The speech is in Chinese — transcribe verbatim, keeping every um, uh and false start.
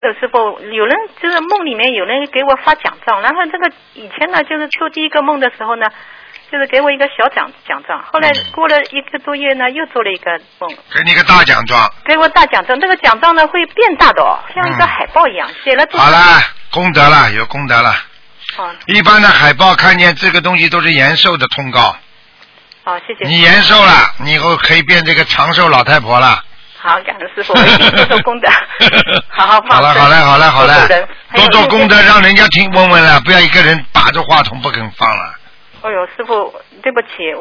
呃，师傅，有人就是梦里面有人给我发奖状，然后这个以前呢，就是做第一个梦的时候呢，就是给我一个小奖奖状，后来过了一个多月呢，又做了一个梦， 给你个大奖状， 给我大奖状，这个奖状呢会变大的哦，像一个海报一样，写了多少。 好了，功德了，有功德了。 哦。 一般的海报看见这个东西都是延寿的通告。 好，谢谢。 你延寿了，你以后可以变这个长寿老太婆了。 好，感恩师傅，我一定多做功德。好好好了，好了，好了，好了，多做功德，让人家听闻闻了，不要一个人把着话筒不肯放了。 哎呦，师傅，对不起。